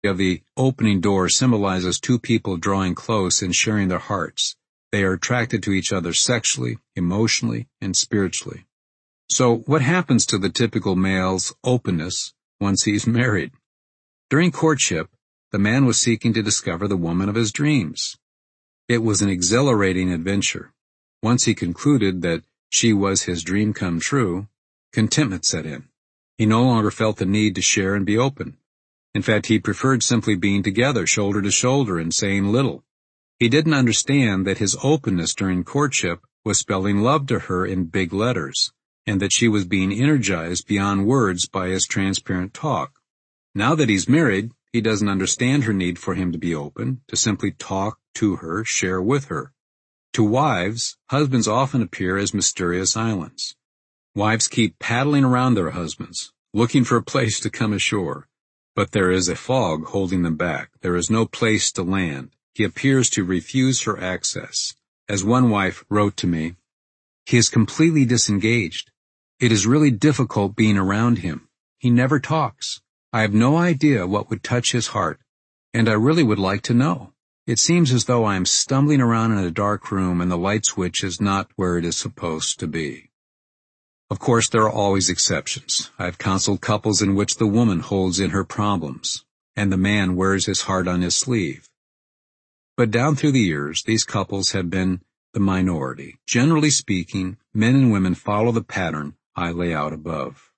of the opening door symbolizes two people drawing close and sharing their hearts. They are attracted to each other sexually, emotionally, and spiritually. So what happens to the typical male's openness once he's married? During courtship, the man was seeking to discover the woman of his dreams. It was an exhilarating adventure. Once he concluded that she was his dream come true, contentment set in. He no longer felt the need to share and be open. In fact, he preferred simply being together, shoulder to shoulder, and saying little. He didn't understand that his openness during courtship was spelling love to her in big letters, and that she was being energized beyond words by his transparent talk. Now that he's married, he doesn't understand her need for him to be open, to simply talk to her, share with her. To wives, husbands often appear as mysterious islands. Wives keep paddling around their husbands, looking for a place to come ashore. But there is a fog holding them back. There is no place to land. He appears to refuse her access. As one wife wrote to me, "He is completely disengaged. It is really difficult being around him. He never talks. I have no idea what would touch his heart, and I really would like to know. It seems as though I am stumbling around in a dark room and the light switch is not where it is supposed to be." Of course, there are always exceptions. I've counseled couples in which the woman holds in her problems, and the man wears his heart on his sleeve. But down through the years, these couples have been the minority. Generally speaking, men and women follow the pattern I lay out above.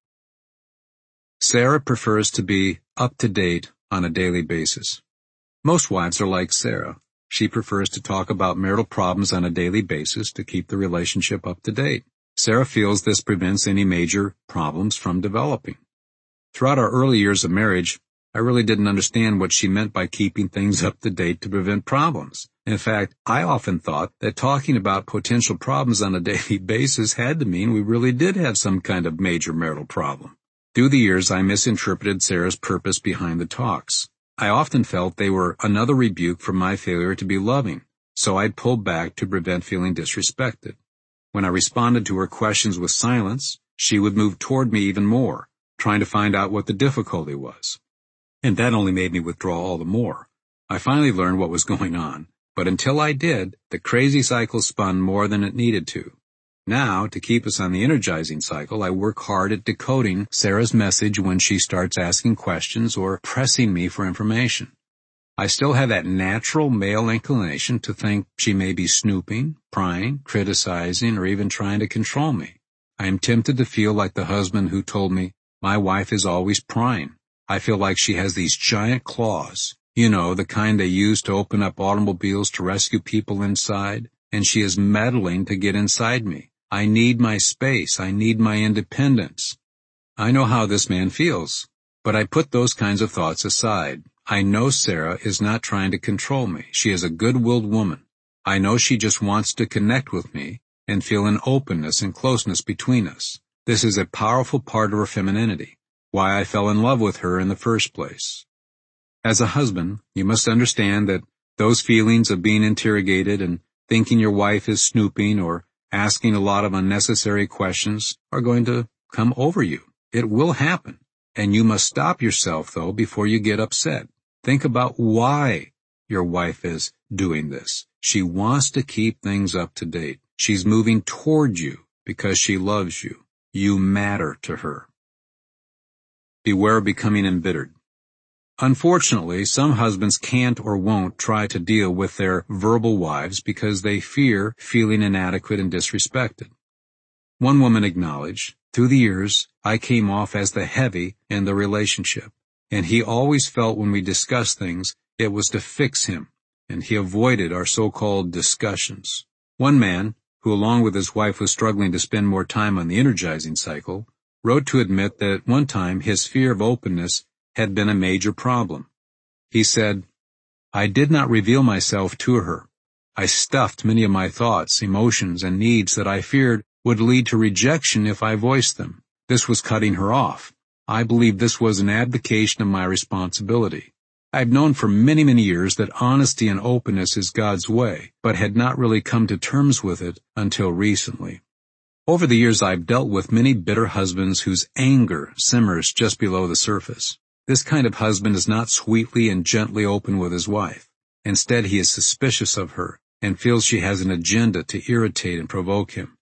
Sarah prefers to be up to date on a daily basis. Most wives are like Sarah. She prefers to talk about marital problems on a daily basis to keep the relationship up to date. Sarah feels this prevents any major problems from developing. Throughout our early years of marriage, I really didn't understand what she meant by keeping things up to date to prevent problems. In fact, I often thought that talking about potential problems on a daily basis had to mean we really did have some kind of major marital problem. Through the years, I misinterpreted Sarah's purpose behind the talks. I often felt they were another rebuke for my failure to be loving, so I'd pull back to prevent feeling disrespected. When I responded to her questions with silence, she would move toward me even more, trying to find out what the difficulty was. And that only made me withdraw all the more. I finally learned what was going on, but until I did, the crazy cycle spun more than it needed to. Now, to keep us on the energizing cycle, I work hard at decoding Sarah's message when she starts asking questions or pressing me for information. I still have that natural male inclination to think she may be snooping, prying, criticizing, or even trying to control me. I am tempted to feel like the husband who told me, "My wife is always prying. I feel like she has these giant claws, the kind they use to open up automobiles to rescue people inside, and she is meddling to get inside me. I need my space. I need my independence." I know how this man feels, but I put those kinds of thoughts aside. I know Sarah is not trying to control me. She is a good-willed woman. I know she just wants to connect with me and feel an openness and closeness between us. This is a powerful part of her femininity, why I fell in love with her in the first place. As a husband, you must understand that those feelings of being interrogated and thinking your wife is snooping or asking a lot of unnecessary questions are going to come over you. It will happen, and you must stop yourself, though, before you get upset. Think about why your wife is doing this. She wants to keep things up to date. She's moving toward you because she loves you. You matter to her. Beware of becoming embittered. Unfortunately, some husbands can't or won't try to deal with their verbal wives because they fear feeling inadequate and disrespected. One woman acknowledged, "Through the years, I came off as the heavy in the relationship, and he always felt when we discussed things, it was to fix him, and he avoided our so-called discussions." One man, who along with his wife was struggling to spend more time on the energizing cycle, wrote to admit that at one time his fear of openness had been a major problem. He said, "I did not reveal myself to her. I stuffed many of my thoughts, emotions, and needs that I feared would lead to rejection if I voiced them. This was cutting her off. I believe this was an abdication of my responsibility. I've known for many, many years that honesty and openness is God's way, but had not really come to terms with it until recently. Over the years, I've dealt with many bitter husbands whose anger simmers just below the surface. This kind of husband is not sweetly and gently open with his wife. Instead, he is suspicious of her and feels she has an agenda to irritate and provoke him.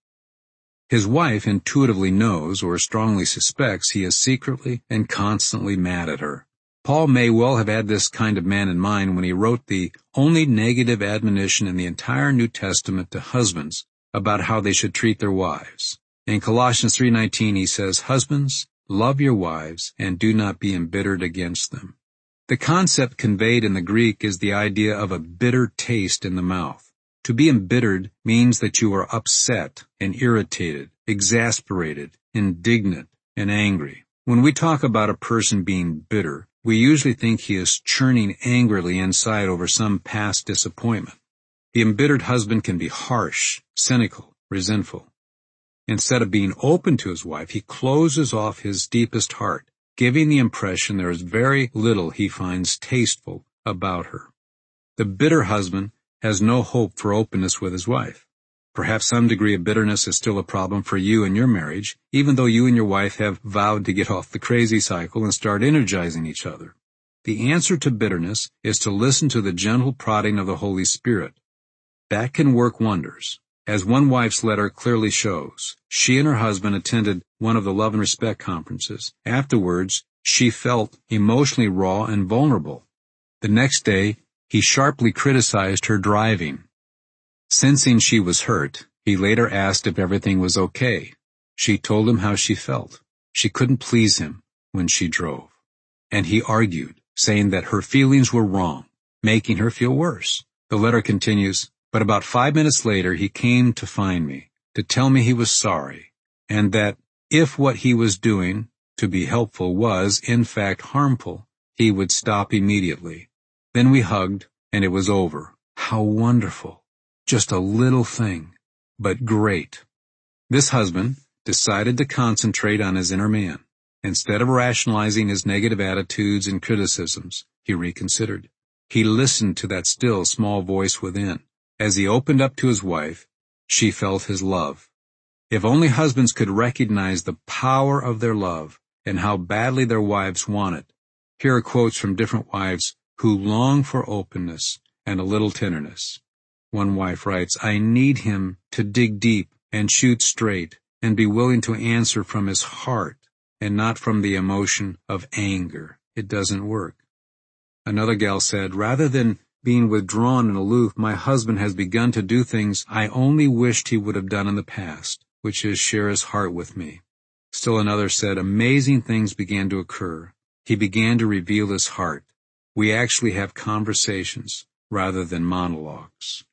His wife intuitively knows or strongly suspects he is secretly and constantly mad at her. Paul may well have had this kind of man in mind when he wrote the only negative admonition in the entire New Testament to husbands about how they should treat their wives. In Colossians 3:19 he says, "Husbands, love your wives and do not be embittered against them." The concept conveyed in the Greek is the idea of a bitter taste in the mouth. To be embittered means that you are upset and irritated, exasperated, indignant, and angry. When we talk about a person being bitter, we usually think he is churning angrily inside over some past disappointment. The embittered husband can be harsh, cynical, resentful. Instead of being open to his wife, he closes off his deepest heart, giving the impression there is very little he finds tasteful about her. The bitter husband has no hope for openness with his wife. Perhaps some degree of bitterness is still a problem for you in your marriage, even though you and your wife have vowed to get off the crazy cycle and start energizing each other. The answer to bitterness is to listen to the gentle prodding of the Holy Spirit. That can work wonders. As one wife's letter clearly shows, she and her husband attended one of the Love and Respect conferences. Afterwards, she felt emotionally raw and vulnerable. The next day, he sharply criticized her driving. Sensing she was hurt, he later asked if everything was okay. She told him how she felt. She couldn't please him when she drove. And he argued, saying that her feelings were wrong, making her feel worse. The letter continues, "But about 5 minutes later he came to find me, to tell me he was sorry, and that if what he was doing to be helpful was, in fact, harmful, he would stop immediately. Then we hugged, and it was over. How wonderful. Just a little thing, but great." This husband decided to concentrate on his inner man. Instead of rationalizing his negative attitudes and criticisms, he reconsidered. He listened to that still small voice within. As he opened up to his wife, she felt his love. If only husbands could recognize the power of their love and how badly their wives want it. Here are quotes from different wives who long for openness and a little tenderness. One wife writes, "I need him to dig deep and shoot straight and be willing to answer from his heart and not from the emotion of anger. It doesn't work." Another gal said, "Rather than being withdrawn and aloof, my husband has begun to do things I only wished he would have done in the past, which is share his heart with me." Still another said, "Amazing things began to occur. He began to reveal his heart. We actually have conversations rather than monologues."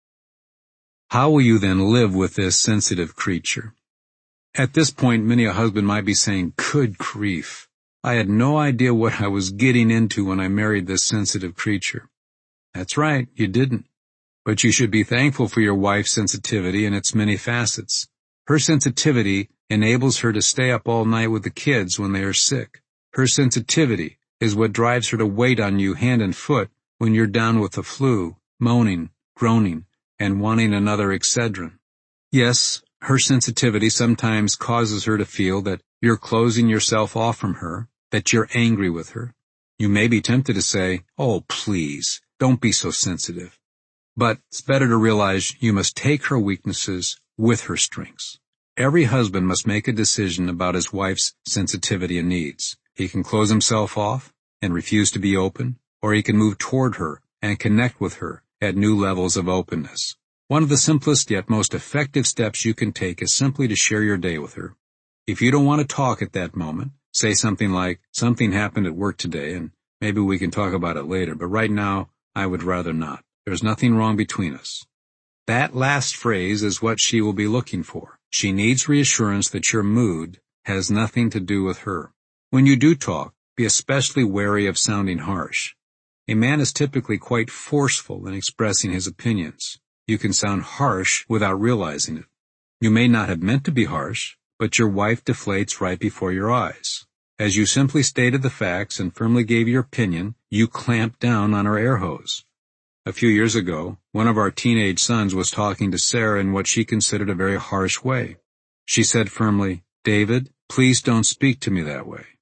How will you then live with this sensitive creature? At this point, many a husband might be saying, "Good grief, I had no idea what I was getting into when I married this sensitive creature." That's right, you didn't. But you should be thankful for your wife's sensitivity and its many facets. Her sensitivity enables her to stay up all night with the kids when they are sick. Her sensitivity is what drives her to wait on you hand and foot when you're down with the flu, moaning, groaning, and wanting another Excedrin. Yes, her sensitivity sometimes causes her to feel that you're closing yourself off from her, that you're angry with her. You may be tempted to say, "Oh, please, don't be so sensitive." But it's better to realize you must take her weaknesses with her strengths. Every husband must make a decision about his wife's sensitivity and needs. He can close himself off and refuse to be open, or he can move toward her and connect with her at new levels of openness. One of the simplest yet most effective steps you can take is simply to share your day with her. If you don't want to talk at that moment, say something like, "Something happened at work today, and maybe we can talk about it later, but right now, I would rather not. There's nothing wrong between us." That last phrase is what she will be looking for. She needs reassurance that your mood has nothing to do with her. When you do talk, be especially wary of sounding harsh. A man is typically quite forceful in expressing his opinions. You can sound harsh without realizing it. You may not have meant to be harsh, but your wife deflates right before your eyes. As you simply stated the facts and firmly gave your opinion, you clamped down on her air hose. A few years ago, one of our teenage sons was talking to Sarah in what she considered a very harsh way. She said firmly, "David, please don't speak to me that way."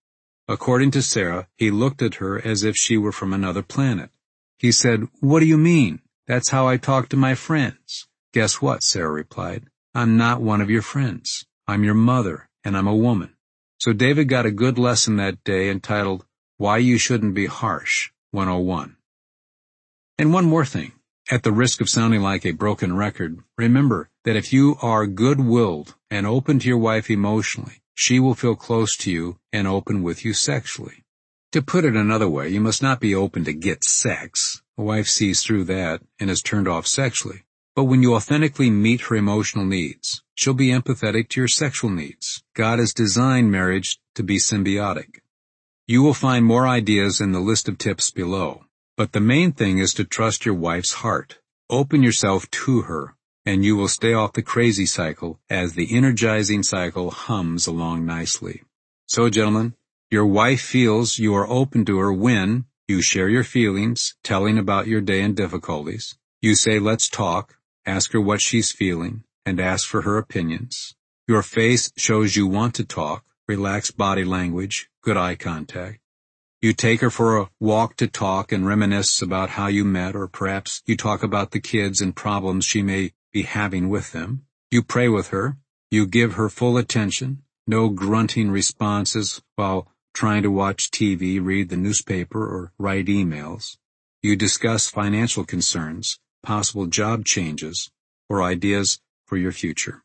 According to Sarah, he looked at her as if she were from another planet. He said, "What do you mean? That's how I talk to my friends." "Guess what?" Sarah replied. "I'm not one of your friends. I'm your mother, and I'm a woman." So David got a good lesson that day entitled, Why You Shouldn't Be Harsh, 101. And one more thing. At the risk of sounding like a broken record, remember that if you are good-willed and open to your wife emotionally, she will feel close to you and open with you sexually. To put it another way, you must not be open to get sex. A wife sees through that and is turned off sexually. But when you authentically meet her emotional needs, she'll be empathetic to your sexual needs. God has designed marriage to be symbiotic. You will find more ideas in the list of tips below. But the main thing is to trust your wife's heart. Open yourself to her, and you will stay off the crazy cycle as the energizing cycle hums along nicely. So, gentlemen, your wife feels you are open to her when you share your feelings, telling about your day and difficulties. You say, "Let's talk," ask her what she's feeling, and ask for her opinions. Your face shows you want to talk, relaxed body language, good eye contact. You take her for a walk to talk and reminisce about how you met, or perhaps you talk about the kids and problems she may be having with them. You pray with her. You give her full attention. No grunting responses while trying to watch TV, read the newspaper, or write emails. You discuss financial concerns, possible job changes, or ideas for your future.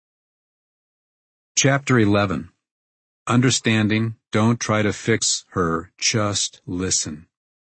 Chapter 11. Understanding, don't try to fix her, just listen.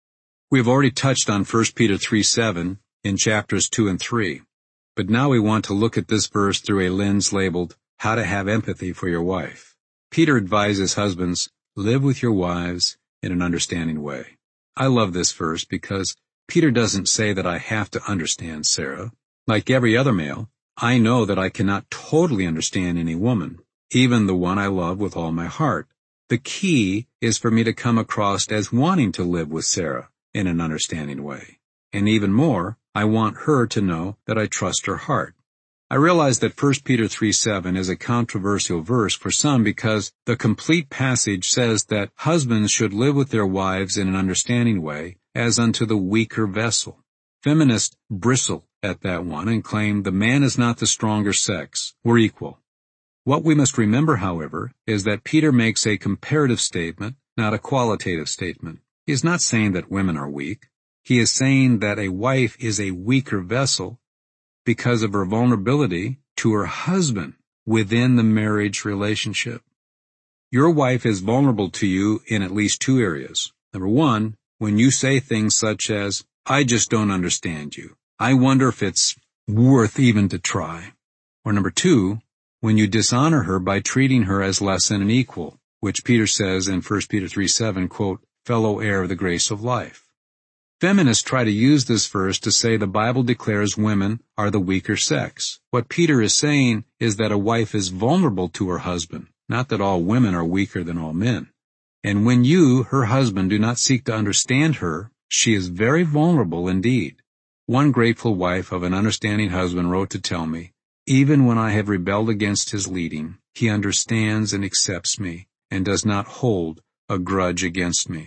We have already touched on 1 Peter 3:7 in chapters 2 and 3, but now we want to look at this verse through a lens labeled, How to Have Empathy for Your Wife. Peter advises husbands, live with your wives in an understanding way. I love this verse because Peter doesn't say that I have to understand Sarah. Like every other male, I know that I cannot totally understand any woman, even the one I love with all my heart. The key is for me to come across as wanting to live with Sarah in an understanding way. And even more, I want her to know that I trust her heart. I realize that 1 Peter 3:7 is a controversial verse for some because the complete passage says that husbands should live with their wives in an understanding way as unto the weaker vessel. Feminists bristle at that one and claim the man is not the stronger sex. We're equal. What we must remember, however, is that Peter makes a comparative statement, not a qualitative statement. He is not saying that women are weak. He is saying that a wife is a weaker vessel because of her vulnerability to her husband within the marriage relationship. Your wife is vulnerable to you in at least two areas. Number one, when you say things such as, "I just don't understand you. I wonder if it's worth even to try." Or number two, when you dishonor her by treating her as less than an equal, which Peter says in 1 Peter 3:7, quote, fellow heir of the grace of life. Feminists try to use this verse to say the Bible declares women are the weaker sex. What Peter is saying is that a wife is vulnerable to her husband, not that all women are weaker than all men. And when you, her husband, do not seek to understand her, she is very vulnerable indeed. One grateful wife of an understanding husband wrote to tell me, even when I have rebelled against his leading, he understands and accepts me and does not hold a grudge against me.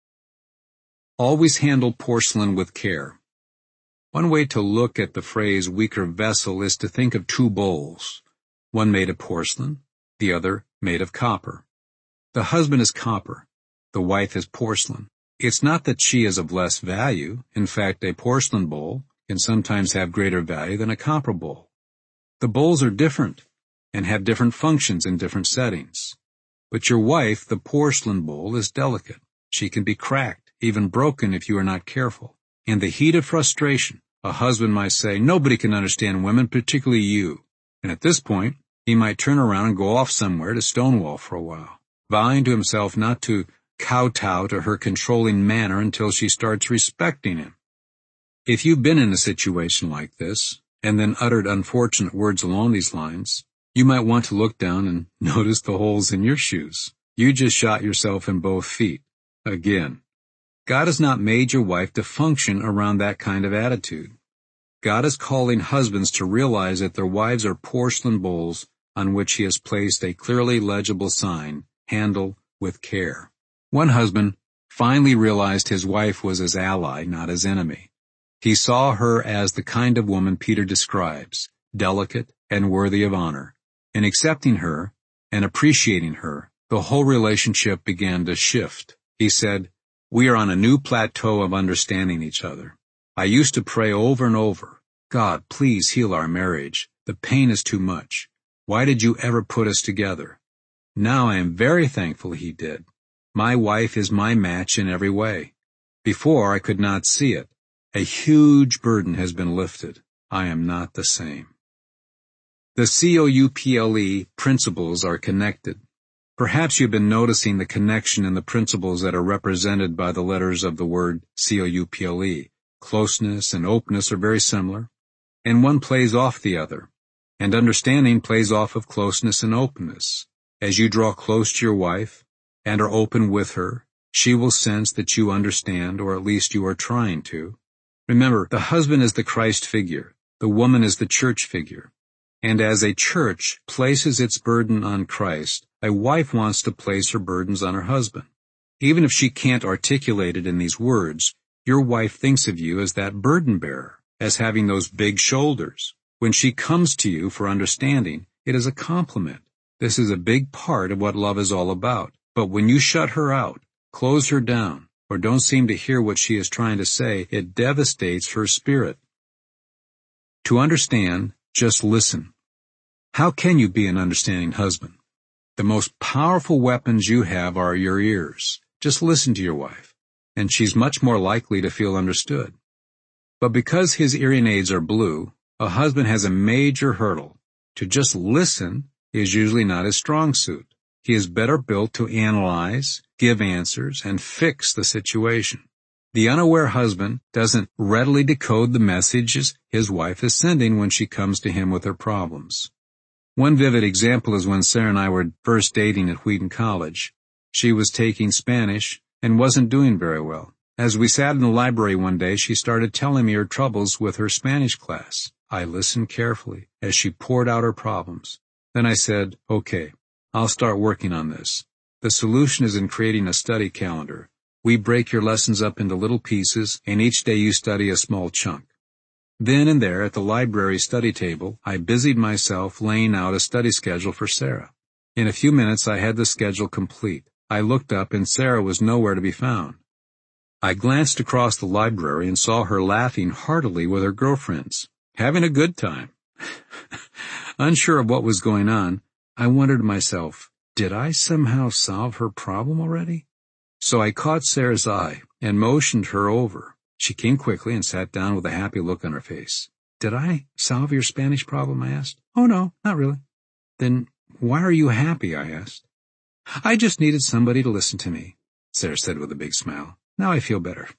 Always handle porcelain with care. One way to look at the phrase weaker vessel is to think of two bowls, one made of porcelain, the other made of copper. The husband is copper, the wife is porcelain. It's not that she is of less value. In fact, a porcelain bowl can sometimes have greater value than a copper bowl. The bowls are different and have different functions in different settings. But your wife, the porcelain bowl, is delicate. She can be cracked, even broken if you are not careful. In the heat of frustration, a husband might say, nobody can understand women, particularly you. And at this point, he might turn around and go off somewhere to Stonewall for a while, vowing to himself not to kowtow to her controlling manner until she starts respecting him. If you've been in a situation like this, and then uttered unfortunate words along these lines, you might want to look down and notice the holes in your shoes. You just shot yourself in both feet. Again, God has not made your wife to function around that kind of attitude. God is calling husbands to realize that their wives are porcelain bowls on which he has placed a clearly legible sign, handle with care. One husband finally realized his wife was his ally, not his enemy. He saw her as the kind of woman Peter describes, delicate and worthy of honor. In accepting her and appreciating her, the whole relationship began to shift. He said, "We are on a new plateau of understanding each other. I used to pray over and over, 'God, please heal our marriage. The pain is too much. Why did you ever put us together?' Now I am very thankful He did. My wife is my match in every way. Before I could not see it. A huge burden has been lifted. I am not the same." The COUPLE principles are connected. Perhaps you've been noticing the connection in the principles that are represented by the letters of the word COUPLE. Closeness and openness are very similar, and one plays off the other. And understanding plays off of closeness and openness. As you draw close to your wife and are open with her, she will sense that you understand, or at least you are trying to. Remember, the husband is the Christ figure. The woman is the church figure. And as a church places its burden on Christ, a wife wants to place her burdens on her husband. Even if she can't articulate it in these words, your wife thinks of you as that burden bearer, as having those big shoulders. When she comes to you for understanding, it is a compliment. This is a big part of what love is all about. But when you shut her out, close her down, or don't seem to hear what she is trying to say, it devastates her spirit. To understand, just listen. How can you be an understanding husband? The most powerful weapons you have are your ears. Just listen to your wife, and she's much more likely to feel understood. But because his hearing aids are blue, a husband has a major hurdle. To just listen is usually not his strong suit. He is better built to analyze, give answers, and fix the situation. The unaware husband doesn't readily decode the messages his wife is sending when she comes to him with her problems. One vivid example is when Sarah and I were first dating at Wheaton College. She was taking Spanish and wasn't doing very well. As we sat in the library one day, she started telling me her troubles with her Spanish class. I listened carefully as she poured out her problems. Then I said, "Okay, I'll start working on this. The solution is in creating a study calendar. We break your lessons up into little pieces, and each day you study a small chunk." Then and there at the library study table, I busied myself laying out a study schedule for Sarah. In a few minutes I had the schedule complete. I looked up and Sarah was nowhere to be found. I glanced across the library and saw her laughing heartily with her girlfriends, having a good time. Unsure of what was going on, I wondered to myself, did I somehow solve her problem already? So I caught Sarah's eye and motioned her over. She came quickly and sat down with a happy look on her face. "Did I solve your Spanish problem?" I asked. "Oh, no, not really." "Then why are you happy?" I asked. "I just needed somebody to listen to me," Sarah said with a big smile. "Now I feel better."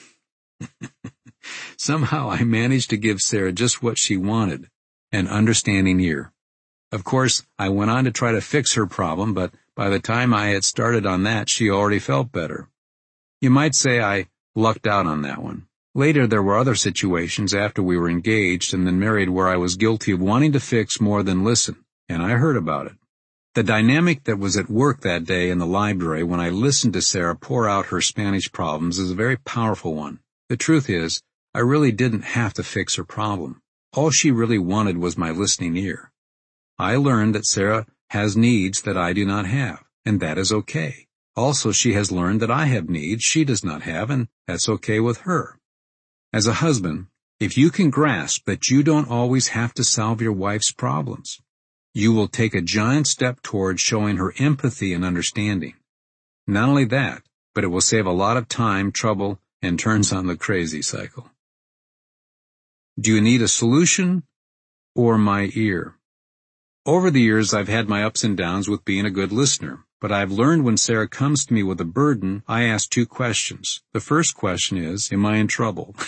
Somehow I managed to give Sarah just what she wanted, an understanding ear. Of course, I went on to try to fix her problem, but by the time I had started on that, she already felt better. You might say I lucked out on that one. Later, there were other situations after we were engaged and then married where I was guilty of wanting to fix more than listen, and I heard about it. The dynamic that was at work that day in the library when I listened to Sarah pour out her Spanish problems is a very powerful one. The truth is, I really didn't have to fix her problem. All she really wanted was my listening ear. I learned that Sarah has needs that I do not have, and that is okay. Also, she has learned that I have needs she does not have, and that's okay with her. As a husband, if you can grasp that you don't always have to solve your wife's problems, you will take a giant step toward showing her empathy and understanding. Not only that, but it will save a lot of time, trouble, and turns on the crazy cycle. Do you need a solution or my ear? Over the years, I've had my ups and downs with being a good listener. But I've learned when Sarah comes to me with a burden, I ask two questions. The first question is, am I in trouble?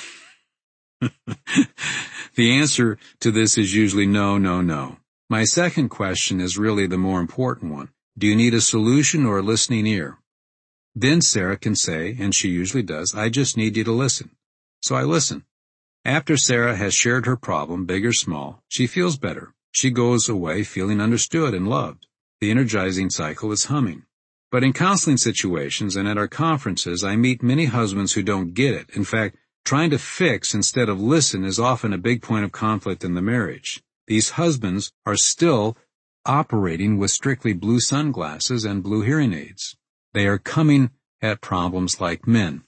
The answer to this is usually no, no, no. My second question is really the more important one. Do you need a solution or a listening ear? Then Sarah can say, and she usually does, I just need you to listen. So I listen. After Sarah has shared her problem, big or small, she feels better. She goes away feeling understood and loved. The energizing cycle is humming. But in counseling situations and at our conferences, I meet many husbands who don't get it. In fact, trying to fix instead of listen is often a big point of conflict in the marriage. These husbands are still operating with strictly blue sunglasses and blue hearing aids. They are coming at problems like men.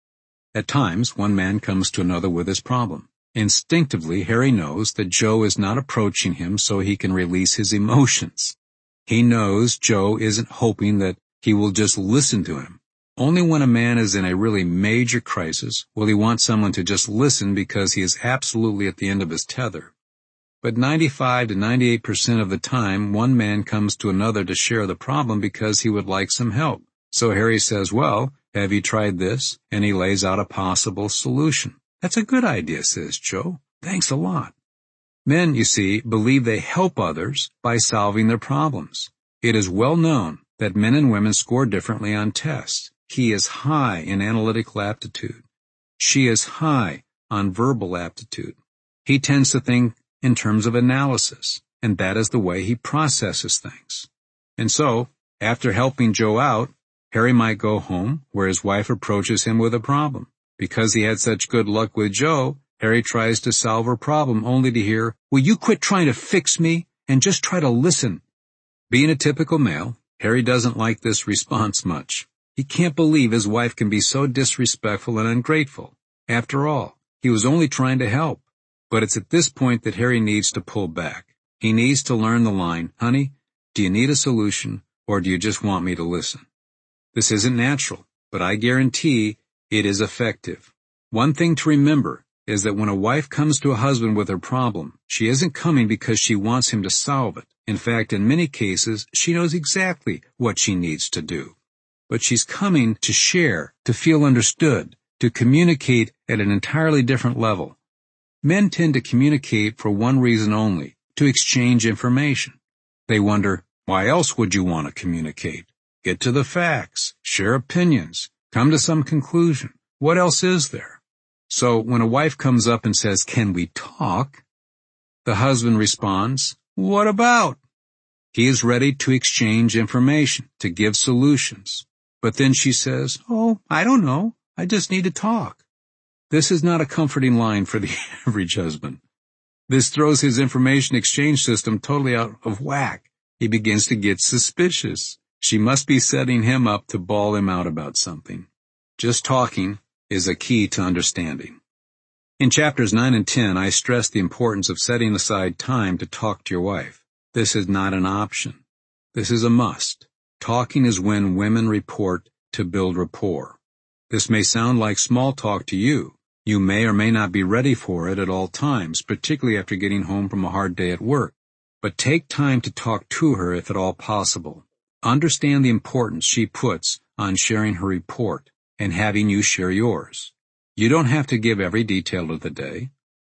At times, one man comes to another with his problem. Instinctively, Harry knows that Joe is not approaching him so he can release his emotions. He knows Joe isn't hoping that he will just listen to him. Only when a man is in a really major crisis will he want someone to just listen because he is absolutely at the end of his tether. But 95 to 98% of the time, one man comes to another to share the problem because he would like some help. So Harry says, "Well, have you tried this?" And he lays out a possible solution. "That's a good idea," says Joe. "Thanks a lot." Men, you see, believe they help others by solving their problems. It is well known that men and women score differently on tests. He is high in analytical aptitude. She is high on verbal aptitude. He tends to think in terms of analysis, and that is the way he processes things. And so, after helping Joe out, Harry might go home where his wife approaches him with a problem. Because he had such good luck with Joe, Harry tries to solve her problem only to hear, "Will you quit trying to fix me and just try to listen?" Being a typical male, Harry doesn't like this response much. He can't believe his wife can be so disrespectful and ungrateful. After all, he was only trying to help. But it's at this point that Harry needs to pull back. He needs to learn the line, "Honey, do you need a solution or do you just want me to listen?" This isn't natural, but I guarantee it is effective. One thing to remember is that when a wife comes to a husband with her problem, she isn't coming because she wants him to solve it. In fact, in many cases, she knows exactly what she needs to do. But she's coming to share, to feel understood, to communicate at an entirely different level. Men tend to communicate for one reason only, to exchange information. They wonder, why else would you want to communicate? Get to the facts, share opinions, come to some conclusion. What else is there? So when a wife comes up and says, "Can we talk?" the husband responds, "What about?" He is ready to exchange information, to give solutions. But then she says, "Oh, I don't know. I just need to talk." This is not a comforting line for the average husband. This throws his information exchange system totally out of whack. He begins to get suspicious. She must be setting him up to bawl him out about something. Just talking is a key to understanding. In chapters 9 and 10, I stress the importance of setting aside time to talk to your wife. This is not an option. This is a must. Talking is when women report to build rapport. This may sound like small talk to you. You may or may not be ready for it at all times, particularly after getting home from a hard day at work. But take time to talk to her if at all possible. Understand the importance she puts on sharing her report and having you share yours. You don't have to give every detail of the day.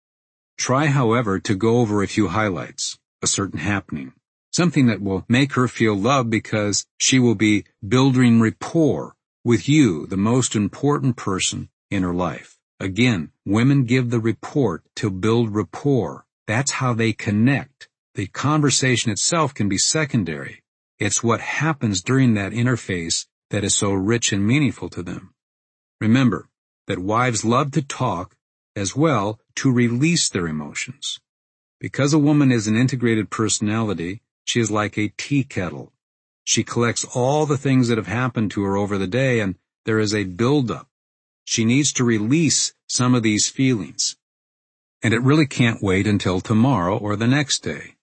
Try, however, to go over a few highlights, a certain happening, something that will make her feel loved because she will be building rapport with you, the most important person in her life. Again, women give the report to build rapport. That's how they connect. The conversation itself can be secondary. It's what happens during that interface that is so rich and meaningful to them. Remember that wives love to talk as well to release their emotions. Because a woman is an integrated personality, she is like a tea kettle. She collects all the things that have happened to her over the day, and there is a buildup. She needs to release some of these feelings. And it really can't wait until tomorrow or the next day.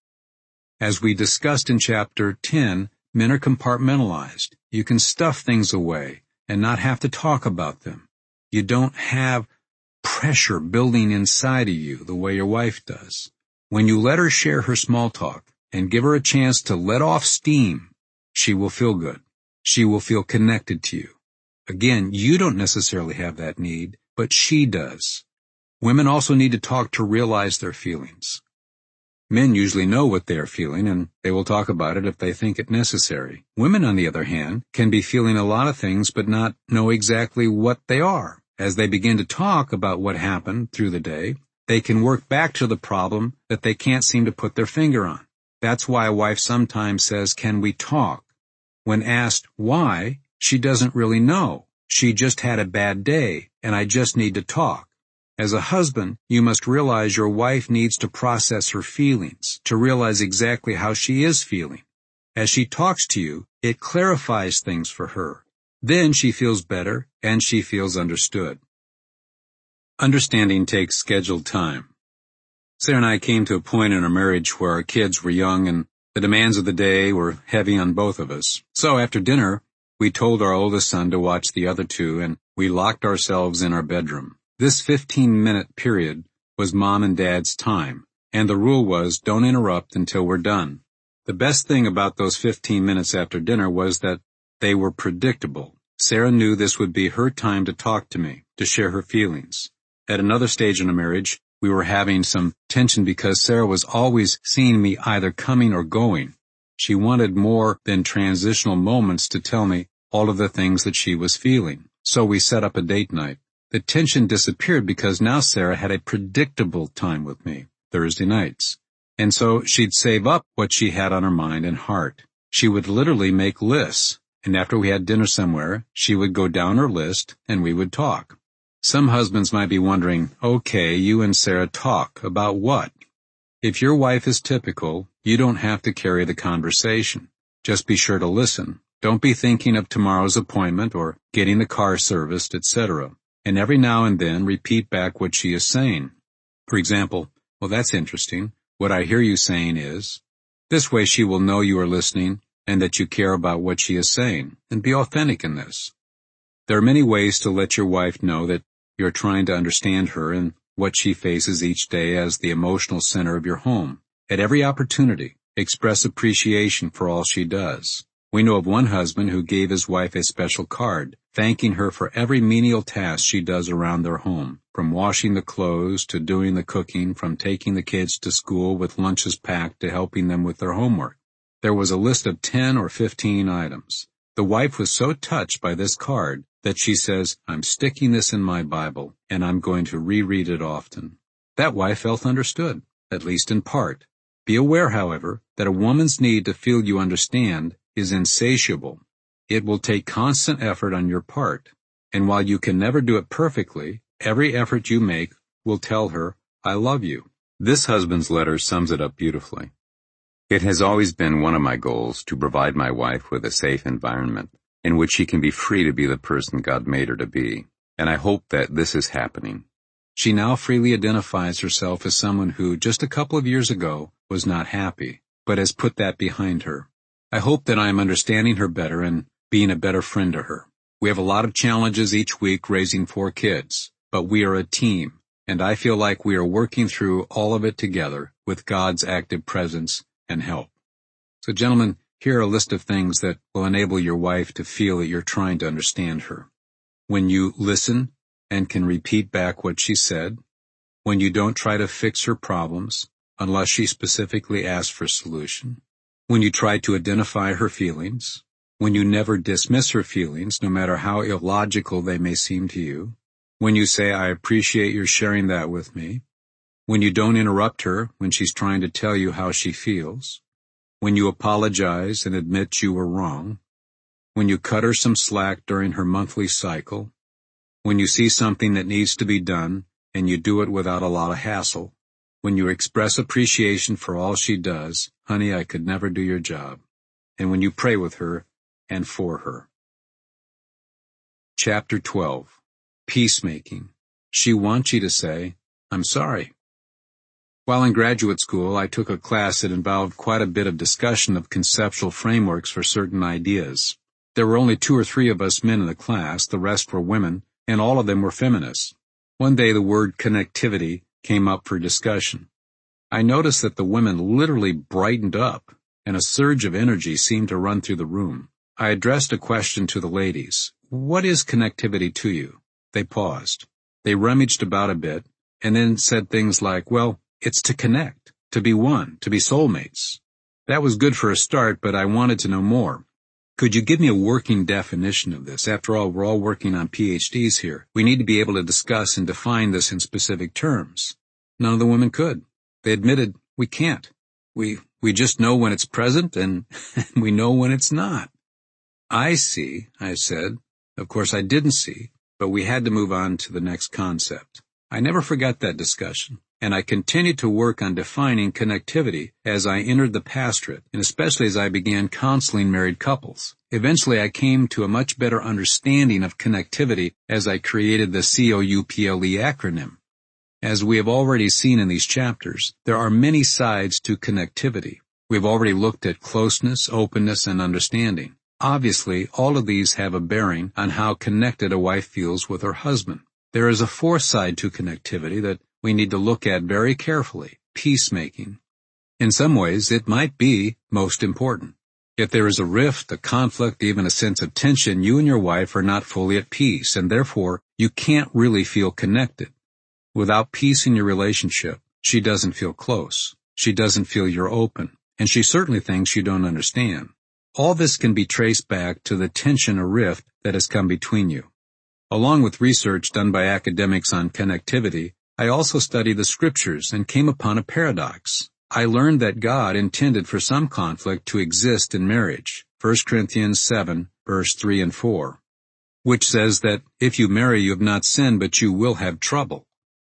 As we discussed in chapter 10, men are compartmentalized. You can stuff things away and not have to talk about them. You don't have pressure building inside of you the way your wife does. When you let her share her small talk and give her a chance to let off steam, she will feel good. She will feel connected to you. Again, you don't necessarily have that need, but she does. Women also need to talk to realize their feelings. Men usually know what they are feeling, and they will talk about it if they think it necessary. Women, on the other hand, can be feeling a lot of things but not know exactly what they are. As they begin to talk about what happened through the day, they can work back to the problem that they can't seem to put their finger on. That's why a wife sometimes says, "Can we talk?" When asked why, she doesn't really know. She just had a bad day, and I just need to talk. As a husband, you must realize your wife needs to process her feelings, to realize exactly how she is feeling. As she talks to you, it clarifies things for her. Then she feels better, and she feels understood. Understanding takes scheduled time. Sarah and I came to a point in our marriage where our kids were young and the demands of the day were heavy on both of us. So after dinner, we told our oldest son to watch the other two, and we locked ourselves in our bedroom. This 15-minute period was Mom and Dad's time, and the rule was don't interrupt until we're done. The best thing about those 15 minutes after dinner was that they were predictable. Sarah knew this would be her time to talk to me, to share her feelings. At another stage in the marriage, we were having some tension because Sarah was always seeing me either coming or going. She wanted more than transitional moments to tell me all of the things that she was feeling. So we set up a date night. The tension disappeared because now Sarah had a predictable time with me, Thursday nights. And so she'd save up what she had on her mind and heart. She would literally make lists, and after we had dinner somewhere, she would go down her list and we would talk. Some husbands might be wondering, okay, you and Sarah talk about what? If your wife is typical, you don't have to carry the conversation. Just be sure to listen. Don't be thinking of tomorrow's appointment or getting the car serviced, etc. And every now and then repeat back what she is saying. For example, well, that's interesting. What I hear you saying is, this way she will know you are listening and that you care about what she is saying, and be authentic in this. There are many ways to let your wife know that you're trying to understand her and what she faces each day as the emotional center of your home. At every opportunity, express appreciation for all she does. We know of one husband who gave his wife a special card, thanking her for every menial task she does around their home, from washing the clothes to doing the cooking, from taking the kids to school with lunches packed to helping them with their homework. There was a list of 10 or 15 items. The wife was so touched by this card that she says, I'm sticking this in my Bible, and I'm going to reread it often. That wife felt understood, at least in part. Be aware, however, that a woman's need to feel you understand is insatiable. It will take constant effort on your part, and while you can never do it perfectly, every effort you make will tell her, I love you. This husband's letter sums it up beautifully. It has always been one of my goals to provide my wife with a safe environment in which she can be free to be the person God made her to be, and I hope that this is happening. She now freely identifies herself as someone who, just a couple of years ago, was not happy, but has put that behind her. I hope that I am understanding her better and being a better friend to her. We have a lot of challenges each week raising 4 kids, but we are a team, and I feel like we are working through all of it together with God's active presence and help. So, gentlemen, here are a list of things that will enable your wife to feel that you're trying to understand her. When you listen and can repeat back what she said. When you don't try to fix her problems unless she specifically asks for a solution. When you try to identify her feelings. When you never dismiss her feelings, no matter how illogical they may seem to you. When you say, I appreciate your sharing that with me. When you don't interrupt her when she's trying to tell you how she feels. When you apologize and admit you were wrong. When you cut her some slack during her monthly cycle. When you see something that needs to be done and you do it without a lot of hassle. When you express appreciation for all she does, honey, I could never do your job. And when you pray with her and for her. Chapter 12. Peacemaking. She wants you to say, I'm sorry. While in graduate school, I took a class that involved quite a bit of discussion of conceptual frameworks for certain ideas. There were only 2 or 3 of us men in the class, the rest were women, and all of them were feminists. One day the word connectivity came up for discussion. I noticed that the women literally brightened up, and a surge of energy seemed to run through the room. I addressed a question to the ladies. What is connectivity to you? They paused. They rummaged about a bit, and then said things like, well, it's to connect, to be one, to be soulmates. That was good for a start, but I wanted to know more. Could you give me a working definition of this? After all, we're all working on PhDs here. We need to be able to discuss and define this in specific terms. None of the women could. They admitted, we can't. We just know when it's present and we know when it's not. I see, I said. Of course I didn't see, but we had to move on to the next concept. I never forgot that discussion, and I continued to work on defining connectivity as I entered the pastorate, and especially as I began counseling married couples. Eventually I came to a much better understanding of connectivity as I created the COUPLE acronym. As we have already seen in these chapters, there are many sides to connectivity. We have already looked at closeness, openness, and understanding. Obviously, all of these have a bearing on how connected a wife feels with her husband. There is a fourth side to connectivity that we need to look at very carefully: peacemaking. In some ways, it might be most important. If there is a rift, a conflict, even a sense of tension, you and your wife are not fully at peace, and therefore, you can't really feel connected. Without peace in your relationship, she doesn't feel close. She doesn't feel you're open, and she certainly thinks you don't understand. All this can be traced back to the tension or rift that has come between you. Along with research done by academics on connectivity, I also studied the scriptures and came upon a paradox. I learned that God intended for some conflict to exist in marriage, 1 Corinthians 7, verse 3 and 4, which says that if you marry you have not sinned, but you will have trouble.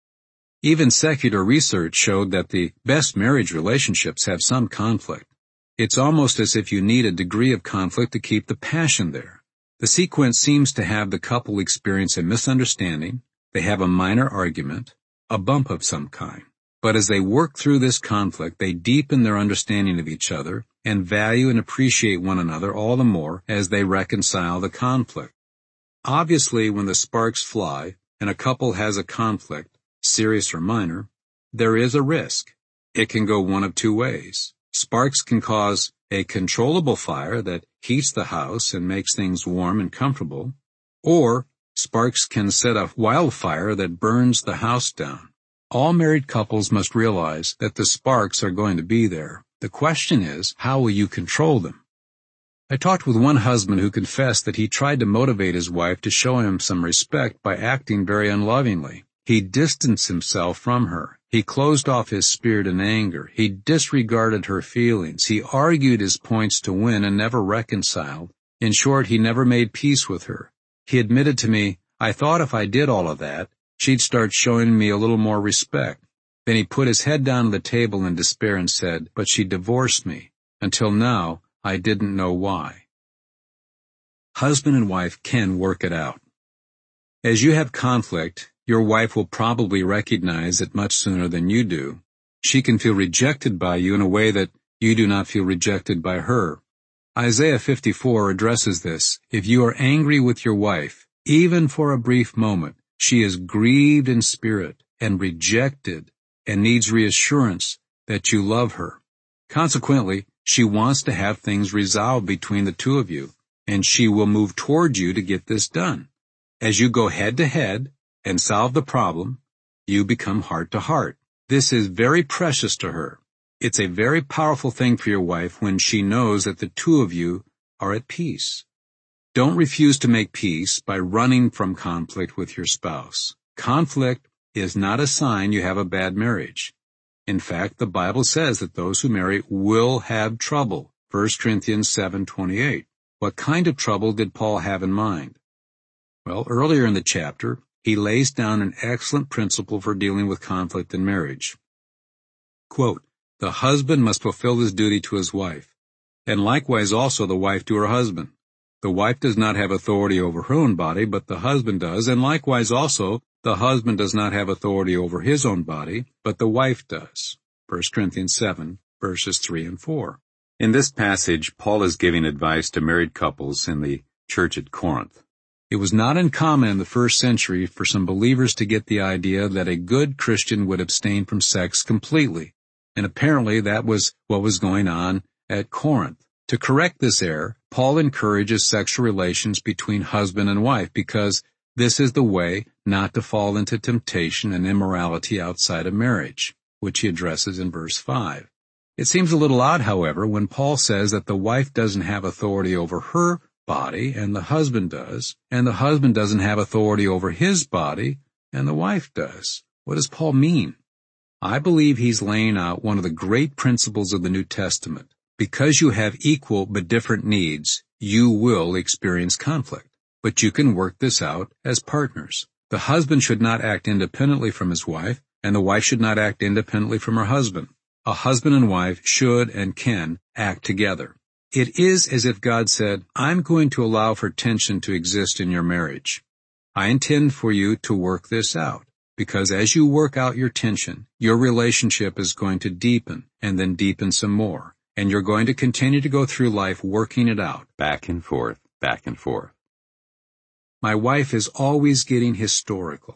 Even secular research showed that the best marriage relationships have some conflict. It's almost as if you need a degree of conflict to keep the passion there. The sequence seems to have the couple experience a misunderstanding, they have a minor argument, a bump of some kind. But as they work through this conflict, they deepen their understanding of each other and value and appreciate one another all the more as they reconcile the conflict. Obviously, when the sparks fly and a couple has a conflict, serious or minor, there is a risk. It can go one of two ways. Sparks can cause a controllable fire that heats the house and makes things warm and comfortable, or sparks can set a wildfire that burns the house down. All married couples must realize that the sparks are going to be there. The question is, how will you control them? I talked with one husband who confessed that he tried to motivate his wife to show him some respect by acting very unlovingly. He distanced himself from her. He closed off his spirit in anger. He disregarded her feelings. He argued his points to win and never reconciled. In short, he never made peace with her. He admitted to me, "I thought if I did all of that, she'd start showing me a little more respect." Then he put his head down on the table in despair and said, "But she divorced me. Until now, I didn't know why." Husband and wife can work it out. As you have conflict, your wife will probably recognize it much sooner than you do. She can feel rejected by you in a way that you do not feel rejected by her. Isaiah 54 addresses this. If you are angry with your wife, even for a brief moment, she is grieved in spirit and rejected and needs reassurance that you love her. Consequently, she wants to have things resolved between the two of you, and she will move toward you to get this done. As you go head to head and solve the problem, you become heart to heart. This is very precious to her. It's a very powerful thing for your wife when she knows that the two of you are at peace. Don't refuse to make peace by running from conflict with your spouse. Conflict is not a sign you have a bad marriage. In fact, the Bible says that those who marry will have trouble. 1 Corinthians 7:28. What kind of trouble did Paul have in mind? Well, earlier in the chapter, he lays down an excellent principle for dealing with conflict in marriage. Quote, "The husband must fulfill his duty to his wife, and likewise also the wife to her husband. The wife does not have authority over her own body, but the husband does, and likewise also the husband does not have authority over his own body, but the wife does." 1 Corinthians 7, verses 3 and 4. In this passage, Paul is giving advice to married couples in the church at Corinth. It was not uncommon in the first century for some believers to get the idea that a good Christian would abstain from sex completely, and apparently that was what was going on at Corinth. To correct this error, Paul encourages sexual relations between husband and wife because this is the way not to fall into temptation and immorality outside of marriage, which he addresses in verse 5. It seems a little odd, however, when Paul says that the wife doesn't have authority over her body, and the husband doesn't have authority over his body, and the wife does. What does Paul mean? I believe he's laying out one of the great principles of the New Testament. Because you have equal but different needs, you will experience conflict. But you can work this out as partners. The husband should not act independently from his wife, and the wife should not act independently from her husband. A husband and wife should and can act together. It is as if God said, I'm going to allow for tension to exist in your marriage. I intend for you to work this out, because as you work out your tension, your relationship is going to deepen and then deepen some more, and you're going to continue to go through life working it out. Back and forth, back and forth. My wife is always getting historical.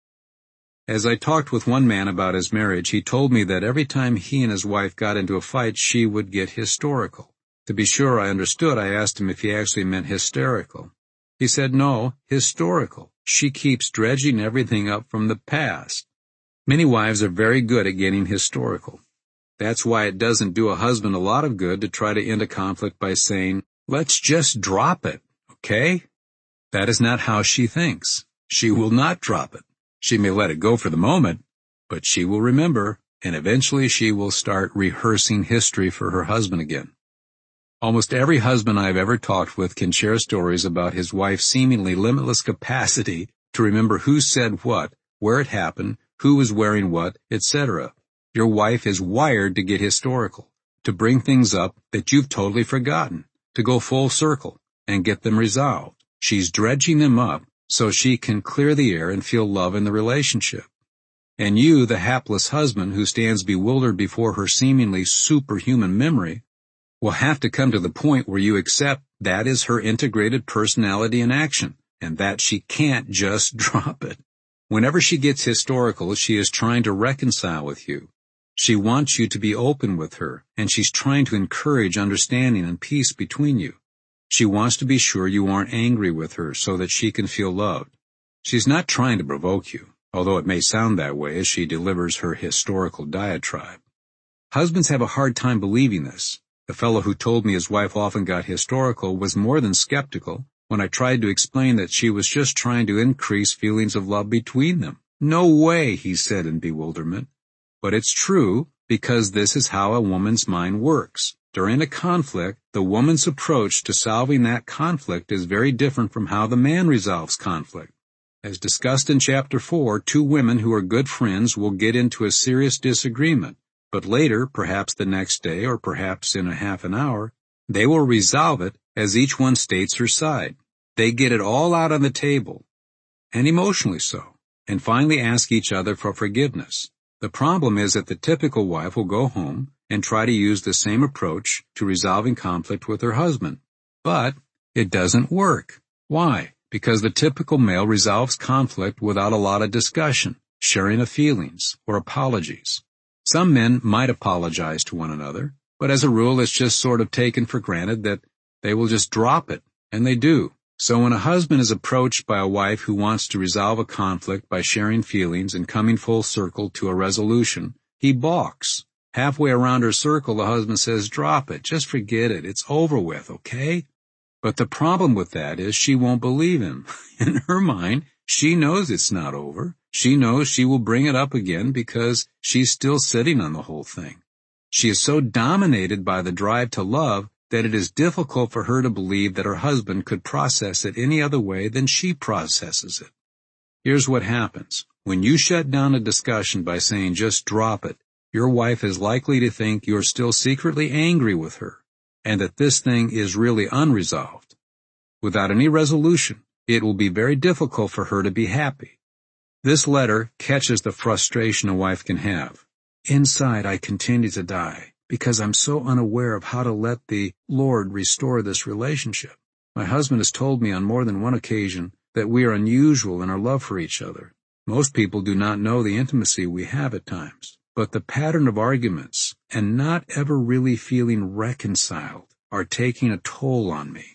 As I talked with one man about his marriage, he told me that every time he and his wife got into a fight, she would get historical. To be sure I understood, I asked him if he actually meant hysterical. He said, no, historical. She keeps dredging everything up from the past. Many wives are very good at getting historical. That's why it doesn't do a husband a lot of good to try to end a conflict by saying, let's just drop it, okay? That is not how she thinks. She will not drop it. She may let it go for the moment, but she will remember, and eventually she will start rehearsing history for her husband again. Almost every husband I've ever talked with can share stories about his wife's seemingly limitless capacity to remember who said what, where it happened, who was wearing what, etc. Your wife is wired to get historical, to bring things up that you've totally forgotten, to go full circle and get them resolved. She's dredging them up so she can clear the air and feel love in the relationship. And you, the hapless husband who stands bewildered before her seemingly superhuman memory, will have to come to the point where you accept that is her integrated personality in action, and that she can't just drop it. Whenever she gets historical, she is trying to reconcile with you. She wants you to be open with her, and she's trying to encourage understanding and peace between you. She wants to be sure you aren't angry with her so that she can feel loved. She's not trying to provoke you, although it may sound that way as she delivers her historical diatribe. Husbands have a hard time believing this. The fellow who told me his wife often got historical was more than skeptical when I tried to explain that she was just trying to increase feelings of love between them. No way, he said in bewilderment. But it's true, because this is how a woman's mind works. During a conflict, the woman's approach to solving that conflict is very different from how the man resolves conflict. As discussed in Chapter 4, two women who are good friends will get into a serious disagreement, but later, perhaps the next day or perhaps in a half an hour, they will resolve it as each one states her side. They get it all out on the table, and emotionally so, and finally ask each other for forgiveness. The problem is that the typical wife will go home and try to use the same approach to resolving conflict with her husband. But it doesn't work. Why? Because the typical male resolves conflict without a lot of discussion, sharing of feelings, or apologies. Some men might apologize to one another, but as a rule it's just sort of taken for granted that they will just drop it, and they do. So when a husband is approached by a wife who wants to resolve a conflict by sharing feelings and coming full circle to a resolution, he balks. Halfway around her circle, the husband says, drop it, just forget it, it's over with, okay? But the problem with that is she won't believe him. In her mind, she knows it's not over. She knows she will bring it up again because she's still sitting on the whole thing. She is so dominated by the drive to love that it is difficult for her to believe that her husband could process it any other way than she processes it. Here's what happens. When you shut down a discussion by saying just drop it, your wife is likely to think you're still secretly angry with her, and that this thing is really unresolved. Without any resolution, it will be very difficult for her to be happy. This letter catches the frustration a wife can have. Inside, I continue to die, because I'm so unaware of how to let the Lord restore this relationship. My husband has told me on more than one occasion that we are unusual in our love for each other. Most people do not know the intimacy we have at times. But the pattern of arguments and not ever really feeling reconciled are taking a toll on me.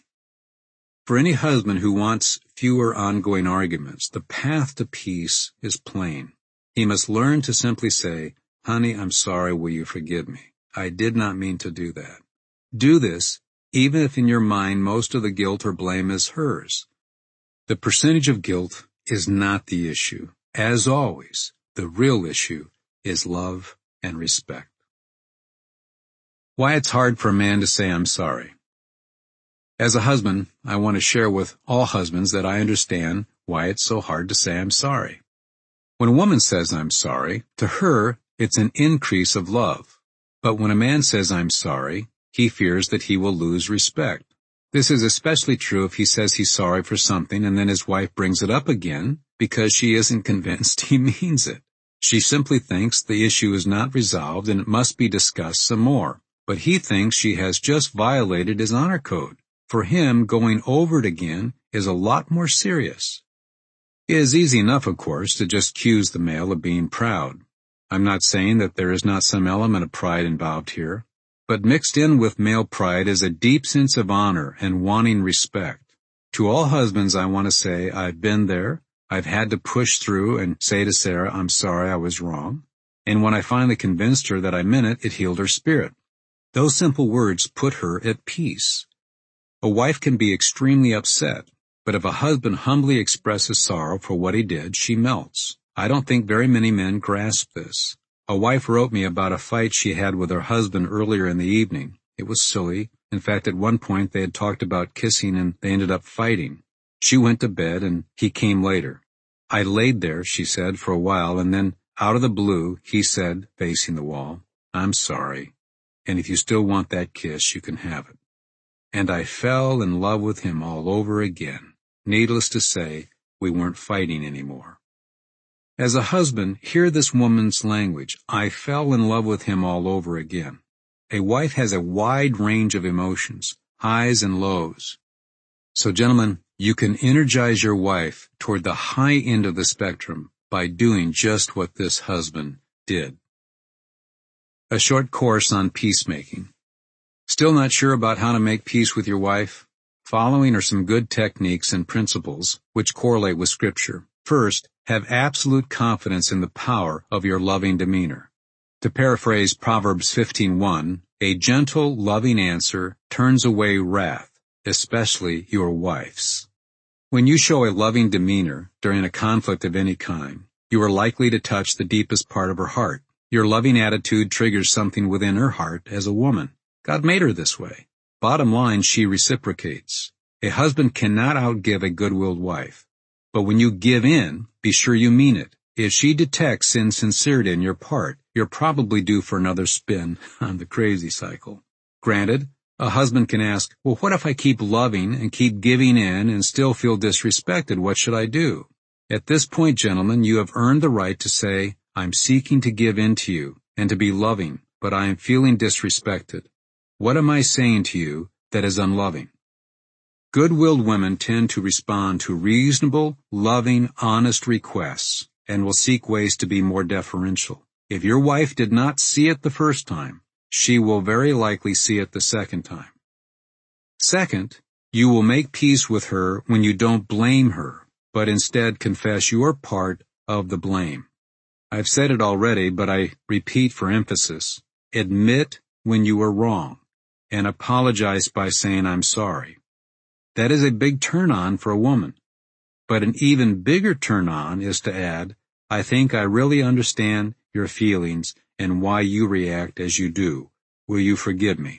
For any husband who wants fewer ongoing arguments, the path to peace is plain. He must learn to simply say, honey, I'm sorry, will you forgive me? I did not mean to do that. Do this, even if in your mind most of the guilt or blame is hers. The percentage of guilt is not the issue. As always, the real issue is love and respect. Why it's hard for a man to say I'm sorry. As a husband, I want to share with all husbands that I understand why it's so hard to say I'm sorry. When a woman says I'm sorry, to her, it's an increase of love. But when a man says I'm sorry, he fears that he will lose respect. This is especially true if he says he's sorry for something and then his wife brings it up again because she isn't convinced he means it. She simply thinks the issue is not resolved and it must be discussed some more. But he thinks she has just violated his honor code. For him, going over it again is a lot more serious. It is easy enough, of course, to just accuse the male of being proud. I'm not saying that there is not some element of pride involved here, but mixed in with male pride is a deep sense of honor and wanting respect. To all husbands, I want to say, I've been there. I've had to push through and say to Sarah, I'm sorry I was wrong. And when I finally convinced her that I meant it, it healed her spirit. Those simple words put her at peace. A wife can be extremely upset, but if a husband humbly expresses sorrow for what he did, she melts. I don't think very many men grasp this. A wife wrote me about a fight she had with her husband earlier in the evening. It was silly. In fact, at one point they had talked about kissing and they ended up fighting. She went to bed and he came later. I laid there, she said, for a while, and then, out of the blue, he said, facing the wall, I'm sorry, and if you still want that kiss, you can have it. And I fell in love with him all over again. Needless to say, we weren't fighting anymore. As a husband, hear this woman's language. I fell in love with him all over again. A wife has a wide range of emotions, highs and lows. So, gentlemen, you can energize your wife toward the high end of the spectrum by doing just what this husband did. A short course on peacemaking. Still not sure about how to make peace with your wife? Following are some good techniques and principles which correlate with Scripture. First, have absolute confidence in the power of your loving demeanor. To paraphrase Proverbs 15:1, a gentle, loving answer turns away wrath, especially your wife's. When you show a loving demeanor during a conflict of any kind, you are likely to touch the deepest part of her heart. Your loving attitude triggers something within her heart as a woman. God made her this way. Bottom line, she reciprocates. A husband cannot outgive a good-willed wife. But when you give in, be sure you mean it. If she detects insincerity on your part, you're probably due for another spin on the crazy cycle. Granted, a husband can ask, well, what if I keep loving and keep giving in and still feel disrespected? What should I do? At this point, gentlemen, you have earned the right to say, I'm seeking to give in to you and to be loving, but I am feeling disrespected. What am I saying to you that is unloving? Good-willed women tend to respond to reasonable, loving, honest requests and will seek ways to be more deferential. If your wife did not see it the first time, she will very likely see it the second time. Second, you will make peace with her when you don't blame her, but instead confess your part of the blame. I've said it already, but I repeat for emphasis. Admit when you were wrong and apologize by saying, I'm sorry. That is a big turn-on for a woman. But an even bigger turn-on is to add, I think I really understand your feelings and why you react as you do. Will you forgive me?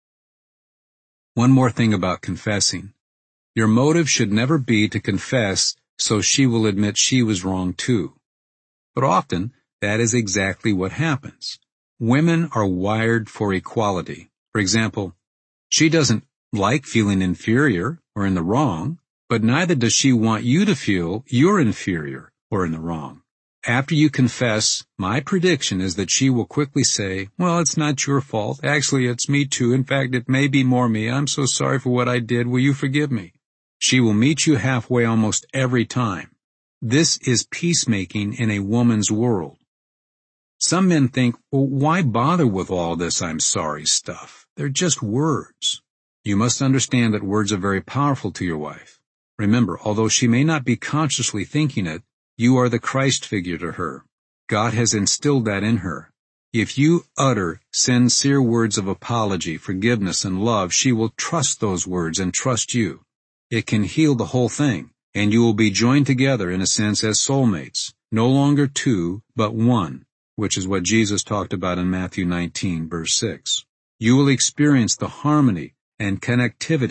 One more thing about confessing. Your motive should never be to confess so she will admit she was wrong too. But often, that is exactly what happens. Women are wired for equality. For example, she doesn't like feeling inferior or in the wrong, but neither does she want you to feel you're inferior or in the wrong. After you confess, my prediction is that she will quickly say, well, it's not your fault. Actually, it's me too. In fact, it may be more me. I'm so sorry for what I did. Will you forgive me? She will meet you halfway almost every time. This is peacemaking in a woman's world. Some men think, well, why bother with all this I'm sorry stuff? They're just words. You must understand that words are very powerful to your wife. Remember, although she may not be consciously thinking it, you are the Christ figure to her. God has instilled that in her. If you utter sincere words of apology, forgiveness, and love, she will trust those words and trust you. It can heal the whole thing, and you will be joined together in a sense as soulmates, no longer two, but one, which is what Jesus talked about in Matthew 19, verse 6. You will experience the harmony and connectivity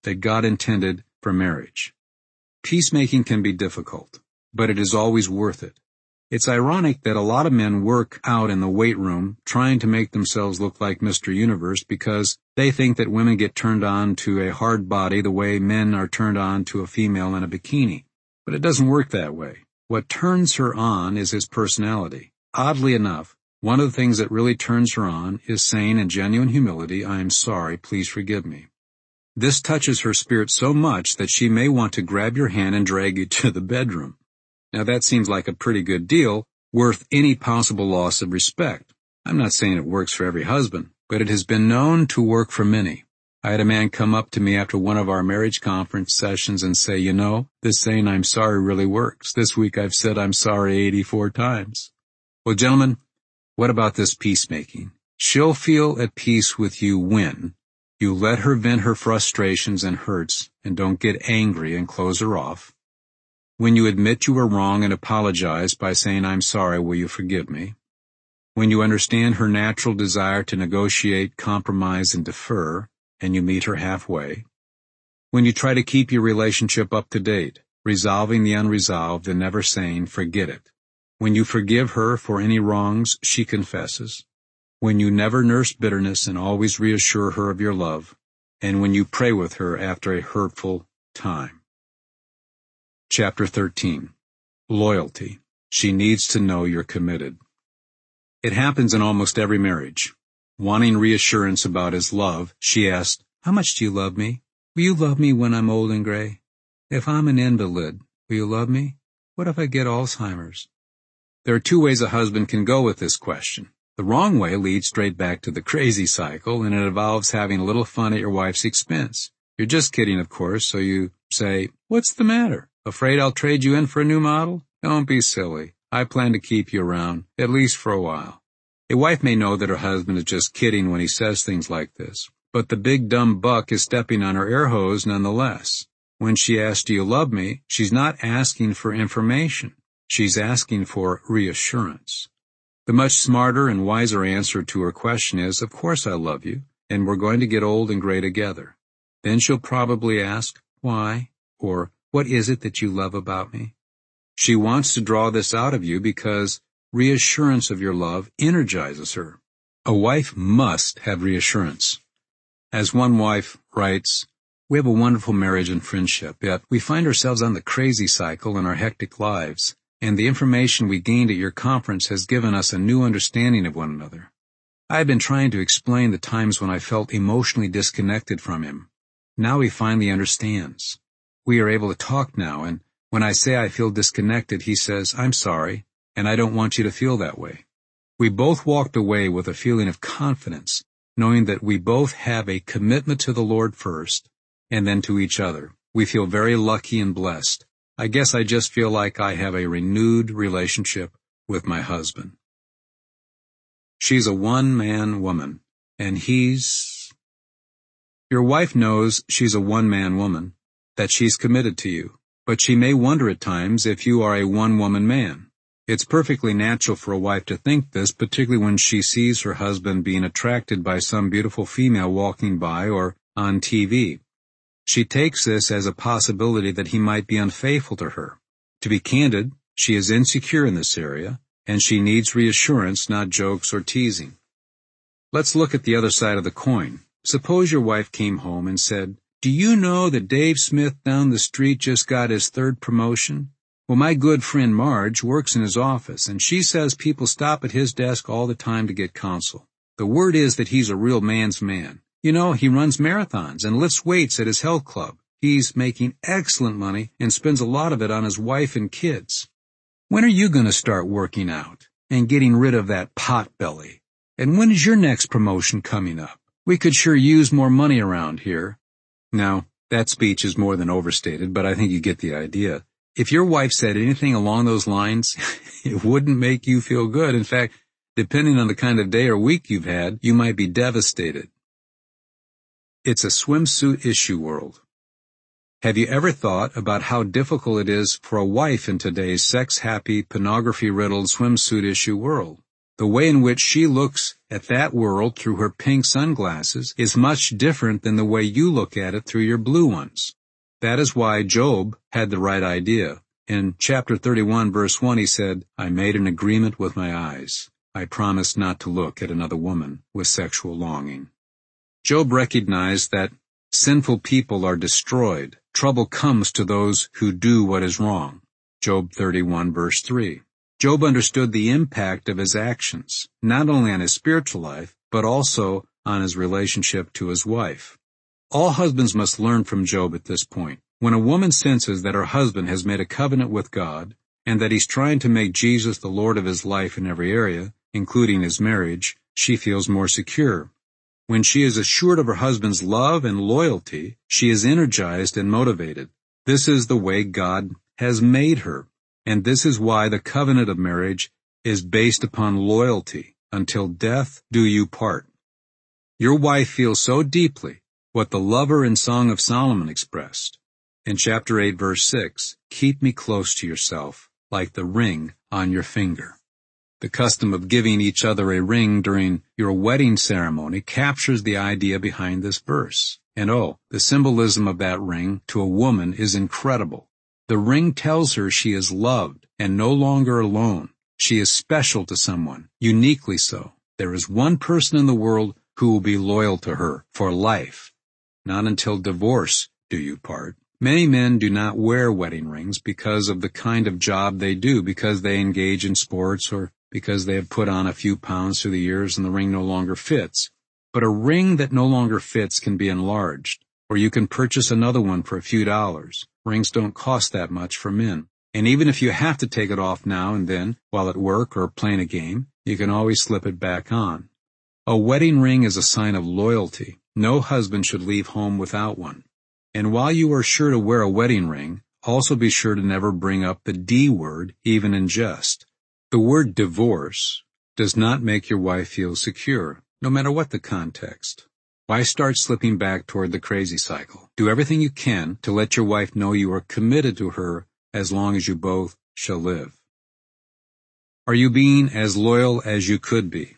that God intended for marriage. Peacemaking can be difficult, but it is always worth it. It's ironic that a lot of men work out in the weight room trying to make themselves look like Mr. Universe because they think that women get turned on to a hard body the way men are turned on to a female in a bikini. But it doesn't work that way. What turns her on is his personality. Oddly enough, one of the things that really turns her on is saying in genuine humility, "I am sorry, please forgive me." This touches her spirit so much that she may want to grab your hand and drag you to the bedroom. Now that seems like a pretty good deal, worth any possible loss of respect. I'm not saying it works for every husband, but it has been known to work for many. I had a man come up to me after one of our marriage conference sessions and say, "You know, this saying 'I'm sorry' really works. This week I've said 'I'm sorry' 84 times. Well, gentlemen, what about this peacemaking? She'll feel at peace with you when you let her vent her frustrations and hurts and don't get angry and close her off. When you admit you were wrong and apologize by saying, "I'm sorry, will you forgive me?" When you understand her natural desire to negotiate, compromise, and defer, and you meet her halfway. When you try to keep your relationship up to date, resolving the unresolved and never saying, "Forget it." When you forgive her for any wrongs she confesses. When you never nurse bitterness and always reassure her of your love. And when you pray with her after a hurtful time. Chapter 13. Loyalty. She needs to know you're committed. It happens in almost every marriage. Wanting reassurance about his love, she asked, "How much do you love me? Will you love me when I'm old and gray? If I'm an invalid, will you love me? What if I get Alzheimer's?" There are two ways a husband can go with this question. The wrong way leads straight back to the crazy cycle, and it involves having a little fun at your wife's expense. You're just kidding, of course, so you say, "What's the matter? Afraid I'll trade you in for a new model? Don't be silly. I plan to keep you around, at least for a while." A wife may know that her husband is just kidding when he says things like this, but the big dumb buck is stepping on her air hose nonetheless. When she asks, "Do you love me?" she's not asking for information. She's asking for reassurance. The much smarter and wiser answer to her question is, "Of course I love you, and we're going to get old and gray together." Then she'll probably ask, "Why?" or "What is it that you love about me?" She wants to draw this out of you because reassurance of your love energizes her. A wife must have reassurance. As one wife writes, "We have a wonderful marriage and friendship, yet we find ourselves on the crazy cycle in our hectic lives, and the information we gained at your conference has given us a new understanding of one another. I have been trying to explain the times when I felt emotionally disconnected from him. Now he finally understands. We are able to talk now, and when I say I feel disconnected, he says, 'I'm sorry, and I don't want you to feel that way.' We both walked away with a feeling of confidence, knowing that we both have a commitment to the Lord first, and then to each other. We feel very lucky and blessed. I guess I just feel like I have a renewed relationship with my husband." She's a one-man woman, and he's... Your wife knows she's a one-man woman, that she's committed to you, but she may wonder at times if you are a one-woman man. It's perfectly natural for a wife to think this, particularly when she sees her husband being attracted by some beautiful female walking by or on TV. She takes this as a possibility that he might be unfaithful to her. To be candid, she is insecure in this area, and she needs reassurance, not jokes or teasing. Let's look at the other side of the coin. Suppose your wife came home and said, "Do you know that Dave Smith down the street just got his 3rd promotion? Well, my good friend Marge works in his office, and she says people stop at his desk all the time to get counsel. The word is that he's a real man's man. You know, he runs marathons and lifts weights at his health club. He's making excellent money and spends a lot of it on his wife and kids. When are you going to start working out and getting rid of that pot belly? And when is your next promotion coming up? We could sure use more money around here." Now, that speech is more than overstated, but I think you get the idea. If your wife said anything along those lines, it wouldn't make you feel good. In fact, depending on the kind of day or week you've had, you might be devastated. It's a swimsuit issue world. Have you ever thought about how difficult it is for a wife in today's sex-happy, pornography-riddled swimsuit issue world? The way in which she looks at that world through her pink sunglasses is much different than the way you look at it through your blue ones. That is why Job had the right idea. In chapter 31, verse 1, he said, "I made an agreement with my eyes. I promised not to look at another woman with sexual longing." Job recognized that sinful people are destroyed. Trouble comes to those who do what is wrong. Job 31, verse 3. Job understood the impact of his actions, not only on his spiritual life, but also on his relationship to his wife. All husbands must learn from Job at this point. When a woman senses that her husband has made a covenant with God, and that he's trying to make Jesus the Lord of his life in every area, including his marriage, she feels more secure. When she is assured of her husband's love and loyalty, she is energized and motivated. This is the way God has made her. And this is why the covenant of marriage is based upon loyalty. Until death do you part. Your wife feels so deeply what the lover in Song of Solomon expressed. In chapter 8, verse 6, "Keep me close to yourself, like the ring on your finger." The custom of giving each other a ring during your wedding ceremony captures the idea behind this verse. And the symbolism of that ring to a woman is incredible. The ring tells her she is loved and no longer alone. She is special to someone, uniquely so. There is one person in the world who will be loyal to her for life. Not until divorce do you part. Many men do not wear wedding rings because of the kind of job they do, because they engage in sports, or because they have put on a few pounds through the years and the ring no longer fits. But a ring that no longer fits can be enlarged, or you can purchase another one for a few dollars. Rings don't cost that much for men. And even if you have to take it off now and then while at work or playing a game, you can always slip it back on. A wedding ring is a sign of loyalty. No husband should leave home without one. And while you are sure to wear a wedding ring, also be sure to never bring up the D word, even in jest. The word divorce does not make your wife feel secure, no matter what the context. Why start slipping back toward the crazy cycle? Do everything you can to let your wife know you are committed to her as long as you both shall live. Are you being as loyal as you could be?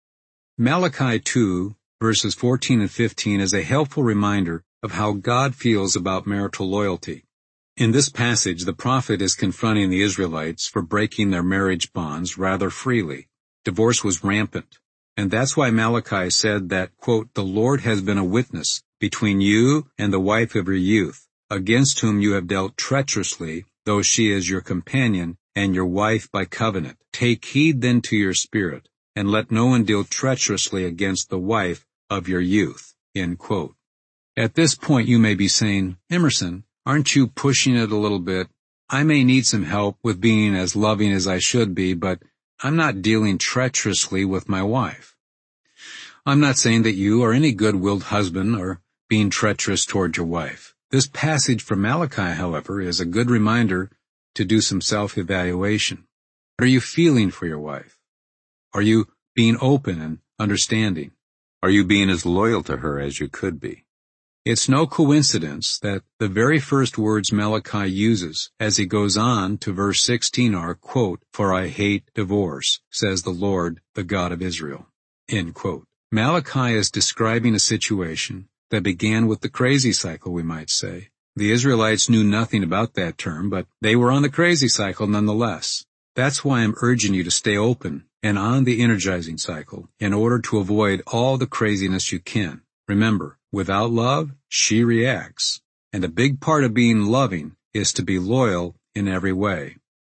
Malachi 2, verses 14 and 15 is a helpful reminder of how God feels about marital loyalty. In this passage, the prophet is confronting the Israelites for breaking their marriage bonds rather freely. Divorce was rampant. And that's why Malachi said that, quote, "The Lord has been a witness between you and the wife of your youth, against whom you have dealt treacherously, though she is your companion and your wife by covenant. Take heed then to your spirit, and let no one deal treacherously against the wife of your youth." End quote. At this point you may be saying, "Emerson, aren't you pushing it a little bit? I may need some help with being as loving as I should be, but I'm not dealing treacherously with my wife." I'm not saying that you or any good-willed husband are being treacherous toward your wife. This passage from Malachi, however, is a good reminder to do some self-evaluation. What are you feeling for your wife? Are you being open and understanding? Are you being as loyal to her as you could be? It's no coincidence that the very first words Malachi uses as he goes on to verse 16 are, quote, "For I hate divorce, says the Lord, the God of Israel." End quote. Malachi is describing a situation that began with the crazy cycle, we might say. The Israelites knew nothing about that term, but they were on the crazy cycle nonetheless. That's why I'm urging you to stay open and on the energizing cycle in order to avoid all the craziness you can. Remember, without love, she reacts. And a big part of being loving is to be loyal in every way.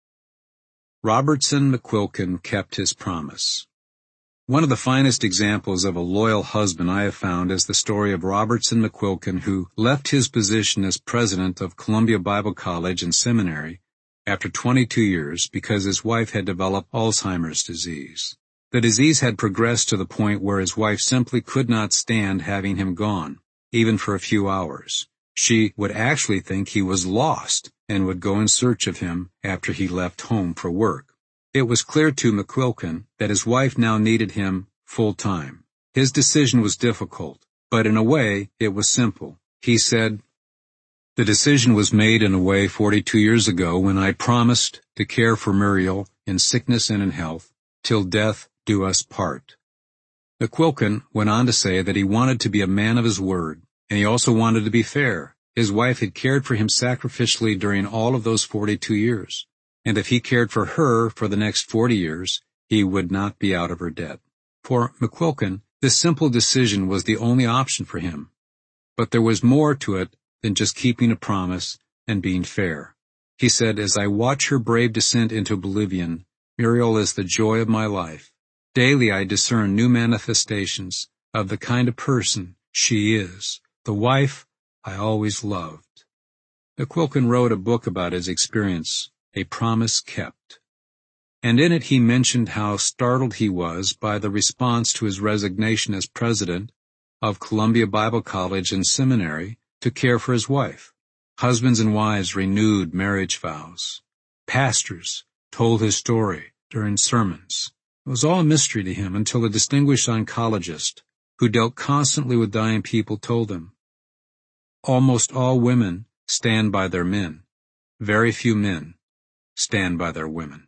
Robertson McQuilkin kept his promise. One of the finest examples of a loyal husband I have found is the story of Robertson McQuilkin, who left his position as president of Columbia Bible College and Seminary after 22 years because his wife had developed Alzheimer's disease. The disease had progressed to the point where his wife simply could not stand having him gone, even for a few hours. She would actually think he was lost and would go in search of him after he left home for work. It was clear to McQuilkin that his wife now needed him full-time. His decision was difficult, but in a way it was simple. He said, "The decision was made in a way 42 years ago when I promised to care for Muriel in sickness and in health, till death do us part. McQuilkin went on to say that he wanted to be a man of his word, and he also wanted to be fair. His wife had cared for him sacrificially during all of those 42 years, and if he cared for her for the next 40 years, he would not be out of her debt. For McQuilkin, this simple decision was the only option for him. But there was more to it than just keeping a promise and being fair. He said, "As I watch her brave descent into oblivion, Muriel is the joy of my life. Daily I discern new manifestations of the kind of person she is, the wife I always loved." McQuilkin wrote a book about his experience, A Promise Kept. And in it he mentioned how startled he was by the response to his resignation as president of Columbia Bible College and Seminary to care for his wife. Husbands and wives renewed marriage vows. Pastors told his story during sermons. It was all a mystery to him until a distinguished oncologist who dealt constantly with dying people told him, "Almost all women stand by their men. Very few men stand by their women."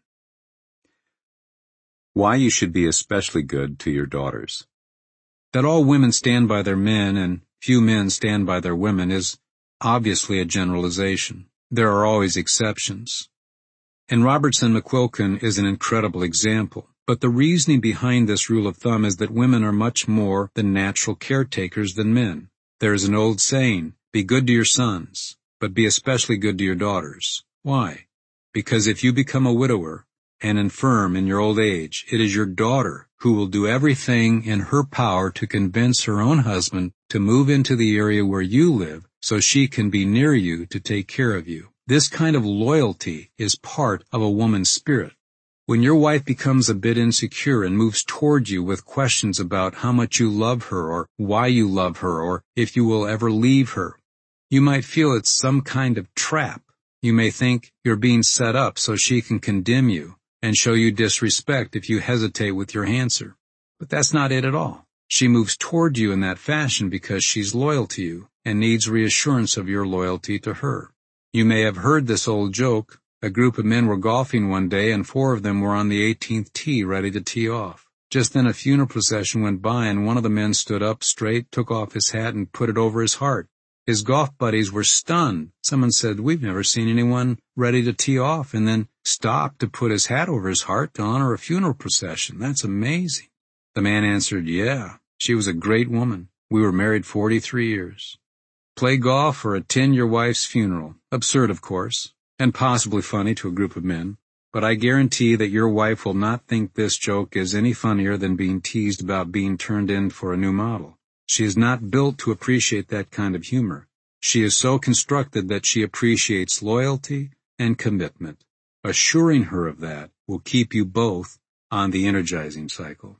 Why you should be especially good to your daughters. That all women stand by their men and few men stand by their women is obviously a generalization. There are always exceptions. And Robertson McQuilkin is an incredible example. But the reasoning behind this rule of thumb is that women are much more than natural caretakers than men. There is an old saying, "Be good to your sons, but be especially good to your daughters." Why? Because if you become a widower and infirm in your old age, it is your daughter who will do everything in her power to convince her own husband to move into the area where you live so she can be near you to take care of you. This kind of loyalty is part of a woman's spirit. When your wife becomes a bit insecure and moves toward you with questions about how much you love her or why you love her or if you will ever leave her, you might feel it's some kind of trap. You may think you're being set up so she can condemn you and show you disrespect if you hesitate with your answer. But that's not it at all. She moves toward you in that fashion because she's loyal to you and needs reassurance of your loyalty to her. You may have heard this old joke. A group of men were golfing one day and 4 of them were on the 18th tee ready to tee off. Just then a funeral procession went by and one of the men stood up straight, took off his hat and put it over his heart. His golf buddies were stunned. Someone said, "We've never seen anyone ready to tee off and then stop to put his hat over his heart to honor a funeral procession. That's amazing." The man answered, "Yeah, she was a great woman. We were married 43 years. Play golf or attend your wife's funeral. Absurd, of course, and possibly funny to a group of men, but I guarantee that your wife will not think this joke is any funnier than being teased about being turned in for a new model. She is not built to appreciate that kind of humor. She is so constructed that she appreciates loyalty and commitment. Assuring her of that will keep you both on the energizing cycle."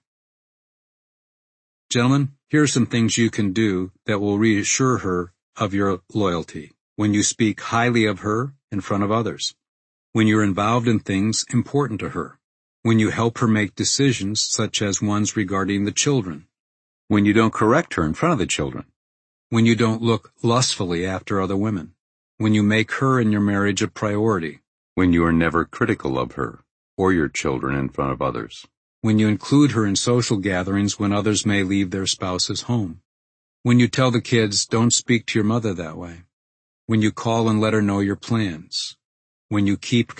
Gentlemen, here are some things you can do that will reassure her of your loyalty. When you speak highly of her in front of others. When you're involved in things important to her. When you help her make decisions such as ones regarding the children. When you don't correct her in front of the children. When you don't look lustfully after other women. When you make her and your marriage a priority. When you are never critical of her or your children in front of others. When you include her in social gatherings when others may leave their spouses home. When you tell the kids, "Don't speak to your mother that way." When you call and let her know your plans. When you keep